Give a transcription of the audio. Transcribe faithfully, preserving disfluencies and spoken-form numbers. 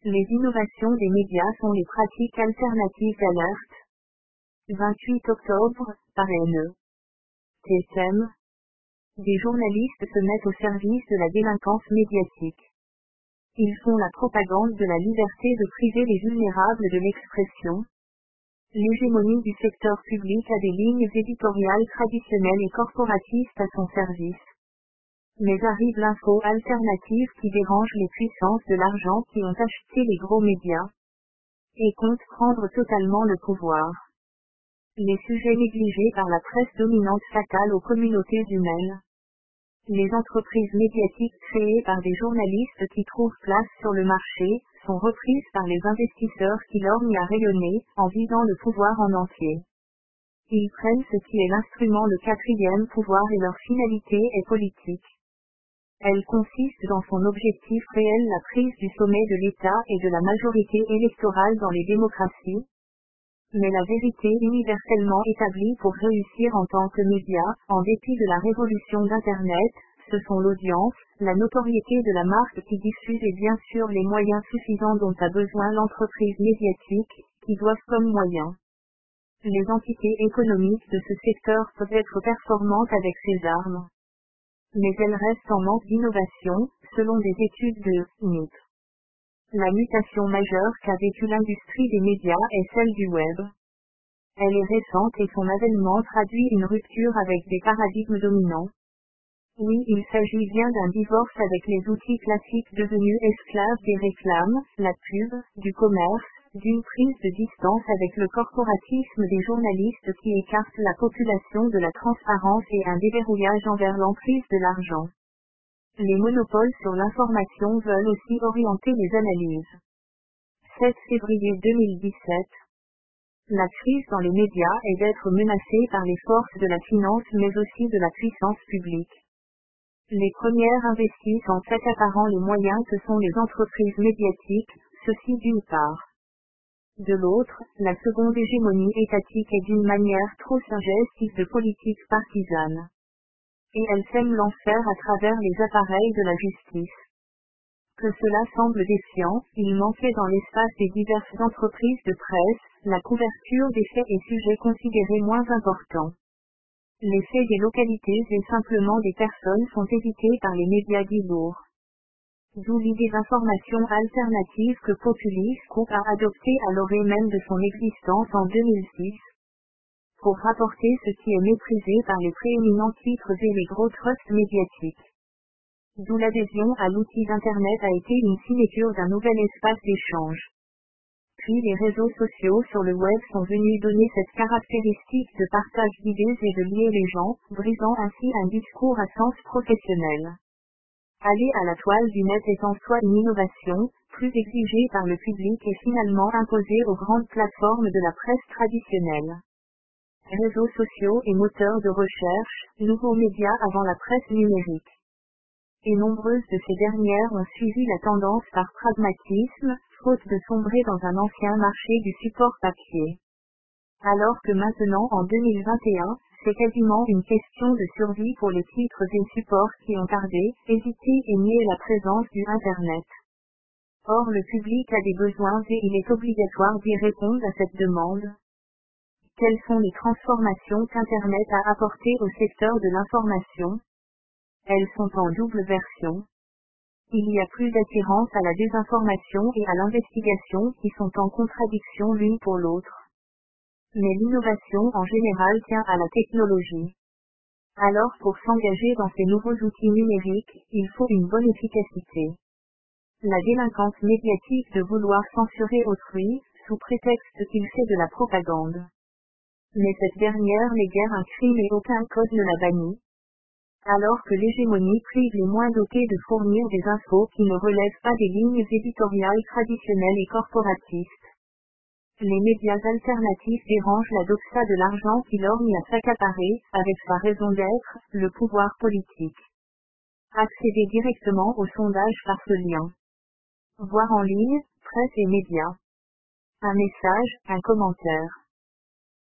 Les innovations des médias sont les pratiques alternatives d'alerte. vingt-huit octobre, par N E. T S M. Des journalistes se mettent au service de la délinquance médiatique. Ils font la propagande de la liberté de priver les vulnérables de l'expression. L'hégémonie du secteur public a des lignes éditoriales traditionnelles et corporatistes à son service. Mais arrive l'info alternative qui dérange les puissances de l'argent qui ont acheté les gros médias et compte prendre totalement le pouvoir. Les sujets négligés par la presse dominante fatale aux communautés humaines. Les entreprises médiatiques créées par des journalistes qui trouvent place sur le marché, sont reprises par les investisseurs qui lorgnent à rayonner, en visant le pouvoir en entier. Ils prennent ce qui est l'instrument le quatrième pouvoir et leur finalité est politique. Elle consiste dans son objectif réel la prise du sommet de l'État et de la majorité électorale dans les démocraties. Mais la vérité universellement établie pour réussir en tant que média, en dépit de la révolution d'Internet, ce sont l'audience, la notoriété de la marque qui diffuse et bien sûr les moyens suffisants dont a besoin l'entreprise médiatique, qui doivent comme moyens. Les entités économiques de ce secteur peuvent être performantes avec ces armes. Mais elles restent en manque d'innovation, selon des études de N I P. La mutation majeure qu'a vécue l'industrie des médias est celle du web. Elle est récente et son avènement traduit une rupture avec des paradigmes dominants. Oui, il s'agit bien d'un divorce avec les outils classiques devenus esclaves des réclames, la pub, du commerce, d'une prise de distance avec le corporatisme des journalistes qui écartent la population de la transparence et un déverrouillage envers l'emprise de l'argent. Les monopoles sur l'information veulent aussi orienter les analyses. sept février deux mille dix-sept. La crise dans les médias est d'être menacée par les forces de la finance mais aussi de la puissance publique. Les premières investissent en s'accaparant les moyens que sont les entreprises médiatiques, ceci d'une part. De l'autre, la seconde hégémonie étatique est d'une manière trop suggestive de politique partisane. Et elle sème l'enfer à travers les appareils de la justice. Que cela semble défiant, il manquait dans l'espace des diverses entreprises de presse, la couverture des faits et sujets considérés moins importants. Les faits des localités et simplement des personnes sont évités par les médias dits lourds. D'où l'idée d'information alternative que Populist Group a adoptée à l'orée même de son existence en deux mille six. Pour rapporter ce qui est méprisé par les prééminents titres et les gros trusts médiatiques. D'où l'adhésion à l'outil d'Internet a été une signature d'un nouvel espace d'échange. Puis les réseaux sociaux sur le web sont venus donner cette caractéristique de partage d'idées et de lier les gens, brisant ainsi un discours à sens professionnel. Aller à la toile du net est en soi une innovation, plus exigée par le public et finalement imposée aux grandes plateformes de la presse traditionnelle. Réseaux sociaux et moteurs de recherche, nouveaux médias avant la presse numérique. Et nombreuses de ces dernières ont suivi la tendance par pragmatisme, faute de sombrer dans un ancien marché du support papier. Alors que maintenant en deux mille vingt et un, c'est quasiment une question de survie pour les titres et supports qui ont tardé, hésité et nié la présence du Internet. Or le public a des besoins et il est obligatoire d'y répondre à cette demande. Quelles sont les transformations qu'Internet a apportées au secteur de l'information? Elles sont en double version. Il y a plus d'attirance à la désinformation et à l'investigation qui sont en contradiction l'une pour l'autre. Mais l'innovation en général tient à la technologie. Alors pour s'engager dans ces nouveaux outils numériques, il faut une bonne efficacité. La délinquance médiatique de vouloir censurer autrui, sous prétexte qu'il fait de la propagande. Mais cette dernière n'est guère un crime et aucun code ne la bannit. Alors que l'hégémonie prive les moins dotés de fournir des infos qui ne relèvent pas des lignes éditoriales traditionnelles et corporatistes. Les médias alternatifs dérangent la doxa de l'argent qui lorgne à s'accaparer, avec sa raison d'être, le pouvoir politique. Accédez directement au sondage par ce lien. Voir en ligne, presse et médias. Un message, un commentaire.